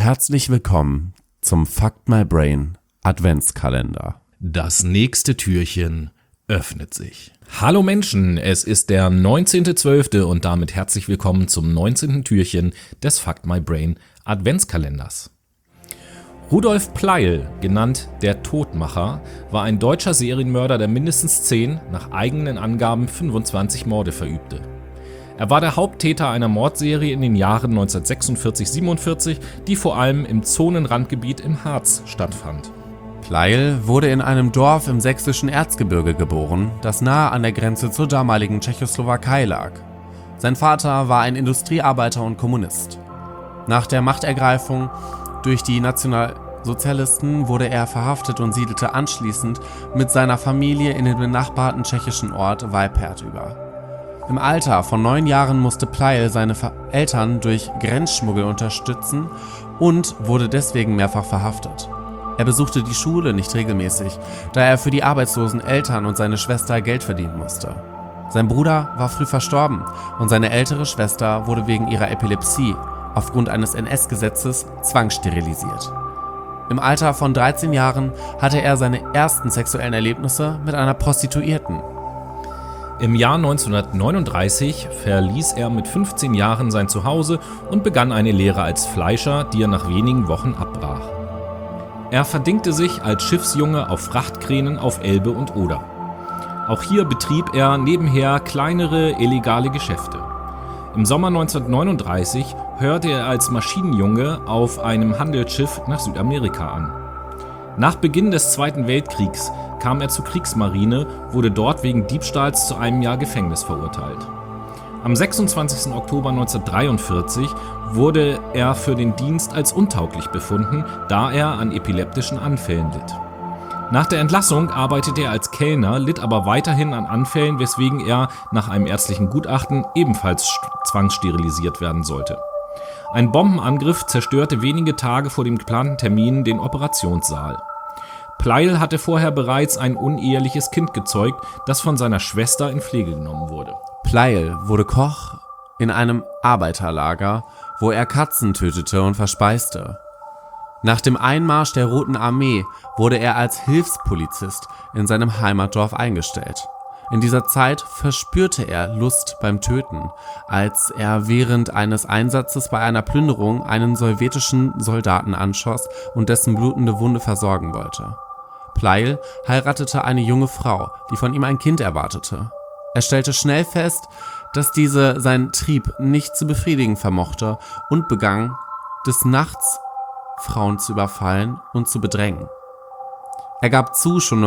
Herzlich willkommen zum Fuck My Brain Adventskalender. Das nächste Türchen öffnet sich. Hallo Menschen, es ist der 19.12. und damit herzlich willkommen zum 19. Türchen des Fuck My Brain Adventskalenders. Rudolf Pleil, genannt der Todmacher, war ein deutscher Serienmörder, der mindestens 10, nach eigenen Angaben 25 Morde verübte. Er war der Haupttäter einer Mordserie in den Jahren 1946-47, die vor allem im Zonenrandgebiet im Harz stattfand. Pleil wurde in einem Dorf im sächsischen Erzgebirge geboren, das nahe an der Grenze zur damaligen Tschechoslowakei lag. Sein Vater war ein Industriearbeiter und Kommunist. Nach der Machtergreifung durch die Nationalsozialisten wurde er verhaftet und siedelte anschließend mit seiner Familie in den benachbarten tschechischen Ort Weipert über. Im Alter von 9 Jahren musste Pleil seine Eltern durch Grenzschmuggel unterstützen und wurde deswegen mehrfach verhaftet. Er besuchte die Schule nicht regelmäßig, da er für die arbeitslosen Eltern und seine Schwester Geld verdienen musste. Sein Bruder war früh verstorben und seine ältere Schwester wurde wegen ihrer Epilepsie aufgrund eines NS-Gesetzes zwangssterilisiert. Im Alter von 13 Jahren hatte er seine ersten sexuellen Erlebnisse mit einer Prostituierten. Im Jahr 1939 verließ er mit 15 Jahren sein Zuhause und begann eine Lehre als Fleischer, die er nach wenigen Wochen abbrach. Er verdingte sich als Schiffsjunge auf Frachtkränen auf Elbe und Oder. Auch hier betrieb er nebenher kleinere illegale Geschäfte. Im Sommer 1939 hörte er als Maschinenjunge auf einem Handelsschiff nach Südamerika an. Nach Beginn des Zweiten Weltkriegs kam er zur Kriegsmarine, wurde dort wegen Diebstahls zu einem Jahr Gefängnis verurteilt. Am 26. Oktober 1943 wurde er für den Dienst als untauglich befunden, da er an epileptischen Anfällen litt. Nach der Entlassung arbeitete er als Kellner, litt aber weiterhin an Anfällen, weswegen er nach einem ärztlichen Gutachten ebenfalls zwangssterilisiert werden sollte. Ein Bombenangriff zerstörte wenige Tage vor dem geplanten Termin den Operationssaal. Pleil hatte vorher bereits ein uneheliches Kind gezeugt, das von seiner Schwester in Pflege genommen wurde. Pleil wurde Koch in einem Arbeiterlager, wo er Katzen tötete und verspeiste. Nach dem Einmarsch der Roten Armee wurde er als Hilfspolizist in seinem Heimatdorf eingestellt. In dieser Zeit verspürte er Lust beim Töten, als er während eines Einsatzes bei einer Plünderung einen sowjetischen Soldaten anschoss und dessen blutende Wunde versorgen wollte. Pleil heiratete eine junge Frau, die von ihm ein Kind erwartete. Er stellte schnell fest, dass diese seinen Trieb nicht zu befriedigen vermochte und begann, des Nachts Frauen zu überfallen und zu bedrängen. Er gab zu, schon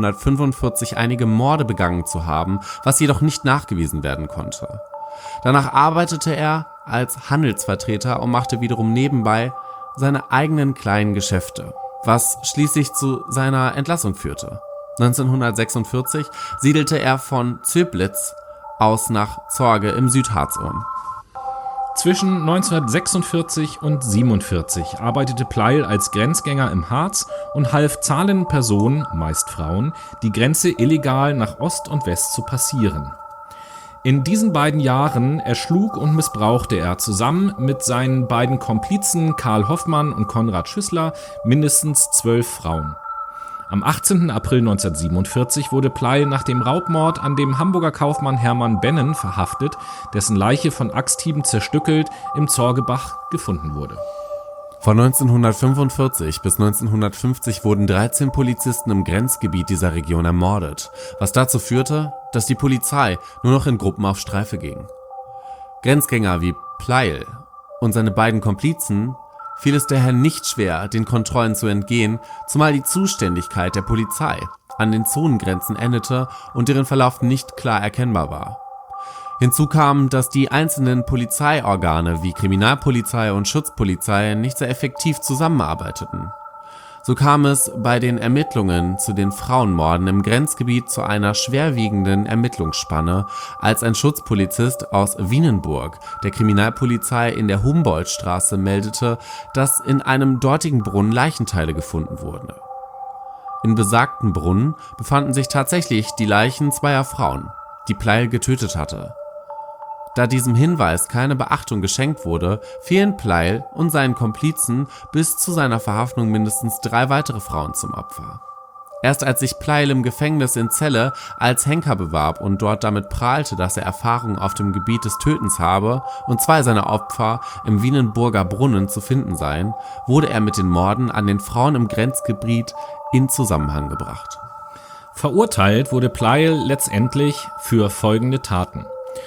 1945 einige Morde begangen zu haben, was jedoch nicht nachgewiesen werden konnte. Danach arbeitete er als Handelsvertreter und machte wiederum nebenbei seine eigenen kleinen Geschäfte, was schließlich zu seiner Entlassung führte. 1946 siedelte er von Zöblitz aus nach Zorge im Südharz um. Zwischen 1946 und 1947 arbeitete Pleil als Grenzgänger im Harz und half zahlenden Personen, meist Frauen, die Grenze illegal nach Ost und West zu passieren. In diesen beiden Jahren erschlug und missbrauchte er zusammen mit seinen beiden Komplizen Karl Hoffmann und Konrad Schüssler mindestens 12 Frauen. Am 18. April 1947 wurde Pleil nach dem Raubmord an dem Hamburger Kaufmann Hermann Bennen verhaftet, dessen Leiche von Axthieben zerstückelt im Zorgebach gefunden wurde. Von 1945 bis 1950 wurden 13 Polizisten im Grenzgebiet dieser Region ermordet, was dazu führte, dass die Polizei nur noch in Gruppen auf Streife ging. Grenzgänger wie Pleil und seine beiden Komplizen fiel es daher nicht schwer, den Kontrollen zu entgehen, zumal die Zuständigkeit der Polizei an den Zonengrenzen endete und deren Verlauf nicht klar erkennbar war. Hinzu kam, dass die einzelnen Polizeiorgane wie Kriminalpolizei und Schutzpolizei nicht sehr effektiv zusammenarbeiteten. So kam es bei den Ermittlungen zu den Frauenmorden im Grenzgebiet zu einer schwerwiegenden Ermittlungsspanne, als ein Schutzpolizist aus Wienenburg der Kriminalpolizei in der Humboldtstraße meldete, dass in einem dortigen Brunnen Leichenteile gefunden wurden. In besagten Brunnen befanden sich tatsächlich die Leichen zweier Frauen, die Pleil getötet hatte. Da diesem Hinweis keine Beachtung geschenkt wurde, fielen Pleil und seinen Komplizen bis zu seiner Verhaftung mindestens 3 weitere Frauen zum Opfer. Erst als sich Pleil im Gefängnis in Celle als Henker bewarb und dort damit prahlte, dass er Erfahrung auf dem Gebiet des Tötens habe und 2 seiner Opfer im Wienenburger Brunnen zu finden seien, wurde er mit den Morden an den Frauen im Grenzgebiet in Zusammenhang gebracht. Verurteilt wurde Pleil letztendlich für folgende Taten.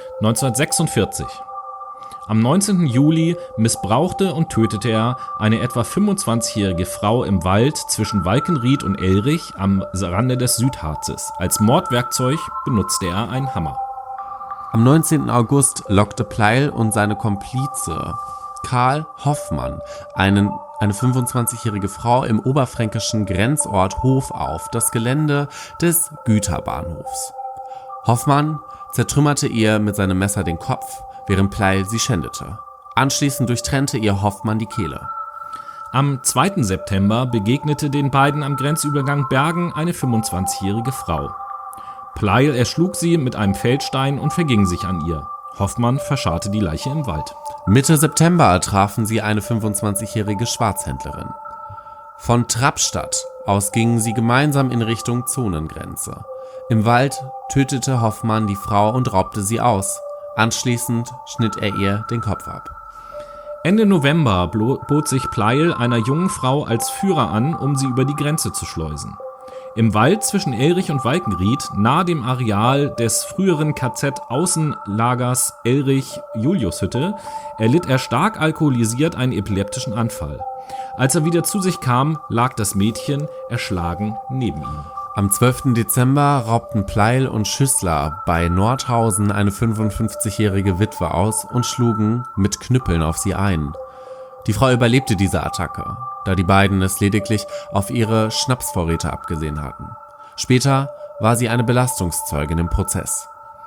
1946. Am 19. Juli missbrauchte und tötete er eine etwa 25-jährige Frau im Wald zwischen Walkenried und Elrich am Rande des Südharzes. Als Mordwerkzeug benutzte er einen Hammer. Am 19. August lockte Pleil und seine Komplize Karl Hoffmann eine 25-jährige Frau im oberfränkischen Grenzort Hof auf das Gelände des Güterbahnhofs. Hoffmann zertrümmerte ihr mit seinem Messer den Kopf, während Pleil sie schändete. Anschließend durchtrennte ihr Hoffmann die Kehle. Am 2. September begegnete den beiden am Grenzübergang Bergen eine 25-jährige Frau. Pleil erschlug sie mit einem Feldstein und verging sich an ihr. Hoffmann verscharrte die Leiche im Wald. Mitte September trafen sie eine 25-jährige Schwarzhändlerin. Von Trappstadt aus gingen sie gemeinsam in Richtung Zonengrenze. Im Wald tötete Hoffmann die Frau und raubte sie aus. Anschließend schnitt er ihr den Kopf ab. Ende November bot sich Pleil einer jungen Frau als Führer an, um sie über die Grenze zu schleusen. Im Wald zwischen Elrich und Walkenried, nahe dem Areal des früheren KZ-Außenlagers Elrich-Juliushütte, erlitt er stark alkoholisiert einen epileptischen Anfall. Als er wieder zu sich kam, lag das Mädchen erschlagen neben ihm. Am 12. Dezember raubten Pleil und Schüssler bei Nordhausen eine 55-jährige Witwe aus und schlugen mit Knüppeln auf sie ein. Die Frau überlebte diese Attacke, da die beiden es lediglich auf ihre Schnapsvorräte abgesehen hatten. Später war sie eine Belastungszeugin im Prozess.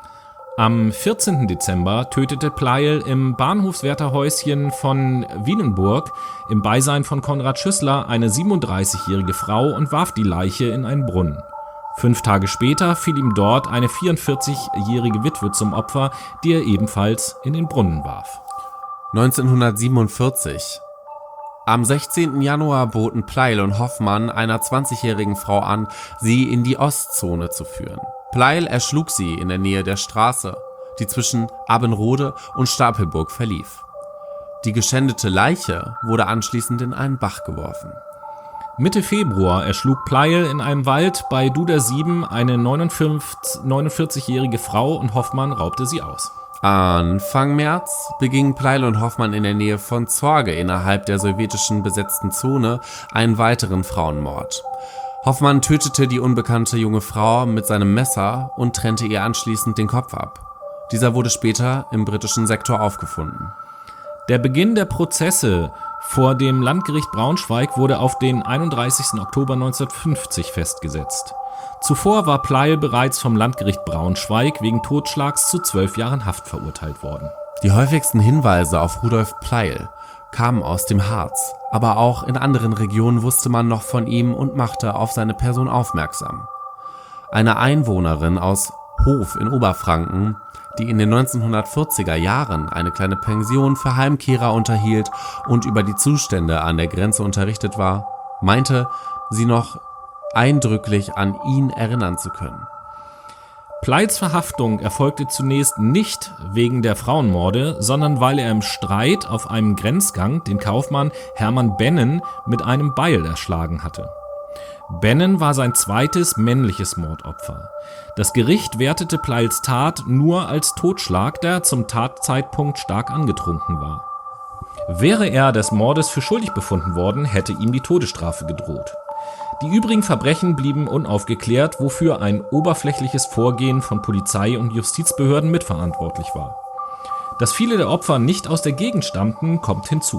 Am 14. Dezember tötete Pleil im Bahnhofswärterhäuschen von Wienenburg im Beisein von Konrad Schüssler eine 37-jährige Frau und warf die Leiche in einen Brunnen. 5 Tage später fiel ihm dort eine 44-jährige Witwe zum Opfer, die er ebenfalls in den Brunnen warf. 1947. Am 16. Januar boten Pleil und Hoffmann einer 20-jährigen Frau an, sie in die Ostzone zu führen. Pleil erschlug sie in der Nähe der Straße, die zwischen Abbenrode und Stapelburg verlief. Die geschändete Leiche wurde anschließend in einen Bach geworfen. Mitte Februar erschlug Pleil in einem Wald bei Dudersieben eine 49-jährige Frau und Hoffmann raubte sie aus. Anfang März begingen Pleil und Hoffmann in der Nähe von Zorge innerhalb der sowjetischen besetzten Zone einen weiteren Frauenmord. Hoffmann tötete die unbekannte junge Frau mit seinem Messer und trennte ihr anschließend den Kopf ab. Dieser wurde später im britischen Sektor aufgefunden. Der Beginn der Prozesse vor dem Landgericht Braunschweig wurde auf den 31. Oktober 1950 festgesetzt. Zuvor war Pleil bereits vom Landgericht Braunschweig wegen Totschlags zu 12 Jahren Haft verurteilt worden. Die häufigsten Hinweise auf Rudolf Pleil kamen aus dem Harz, aber auch in anderen Regionen wusste man noch von ihm und machte auf seine Person aufmerksam. Eine Einwohnerin aus Hof in Oberfranken, die in den 1940er Jahren eine kleine Pension für Heimkehrer unterhielt und über die Zustände an der Grenze unterrichtet war, meinte, sie noch eindrücklich an ihn erinnern zu können. Pleils Verhaftung erfolgte zunächst nicht wegen der Frauenmorde, sondern weil er im Streit auf einem Grenzgang den Kaufmann Hermann Bennen mit einem Beil erschlagen hatte. Bennen war sein zweites männliches Mordopfer. Das Gericht wertete Pleils Tat nur als Totschlag, da er zum Tatzeitpunkt stark angetrunken war. Wäre er des Mordes für schuldig befunden worden, hätte ihm die Todesstrafe gedroht. Die übrigen Verbrechen blieben unaufgeklärt, wofür ein oberflächliches Vorgehen von Polizei und Justizbehörden mitverantwortlich war. Dass viele der Opfer nicht aus der Gegend stammten, kommt hinzu.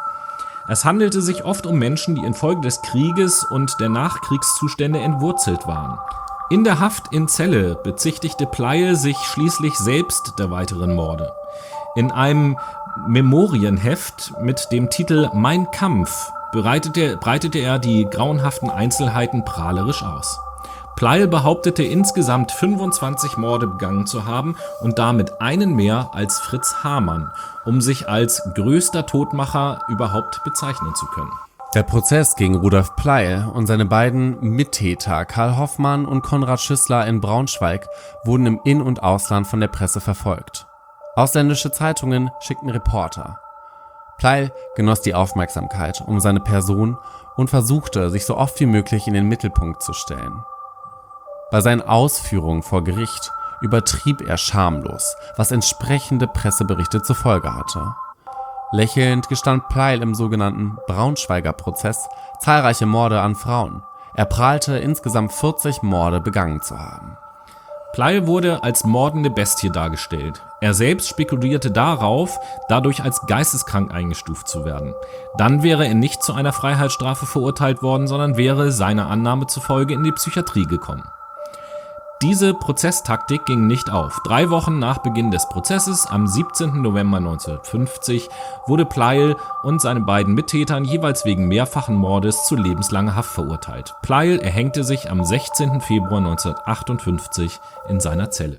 Es handelte sich oft um Menschen, die infolge des Krieges und der Nachkriegszustände entwurzelt waren. In der Haft in Celle bezichtigte Pleil sich schließlich selbst der weiteren Morde. In einem Memorienheft mit dem Titel Mein Kampf breitete er die grauenhaften Einzelheiten prahlerisch aus. Pleil behauptete insgesamt 25 Morde begangen zu haben und damit einen mehr als Fritz Hamann, um sich als größter Todmacher überhaupt bezeichnen zu können. Der Prozess gegen Rudolf Pleil und seine beiden Mittäter Karl Hoffmann und Konrad Schüssler in Braunschweig wurden im In- und Ausland von der Presse verfolgt. Ausländische Zeitungen schickten Reporter. Pleil genoss die Aufmerksamkeit um seine Person und versuchte, sich so oft wie möglich in den Mittelpunkt zu stellen. Bei seinen Ausführungen vor Gericht übertrieb er schamlos, was entsprechende Presseberichte zur Folge hatte. Lächelnd gestand Pleil im sogenannten Braunschweiger Prozess zahlreiche Morde an Frauen. Er prahlte, insgesamt 40 Morde begangen zu haben. Pleil wurde als mordende Bestie dargestellt. Er selbst spekulierte darauf, dadurch als geisteskrank eingestuft zu werden. Dann wäre er nicht zu einer Freiheitsstrafe verurteilt worden, sondern wäre seiner Annahme zufolge in die Psychiatrie gekommen. Diese Prozesstaktik ging nicht auf. 3 Wochen nach Beginn des Prozesses, am 17. November 1950, wurde Pleil und seine beiden Mittätern jeweils wegen mehrfachen Mordes zu lebenslanger Haft verurteilt. Pleil erhängte sich am 16. Februar 1958 in seiner Zelle.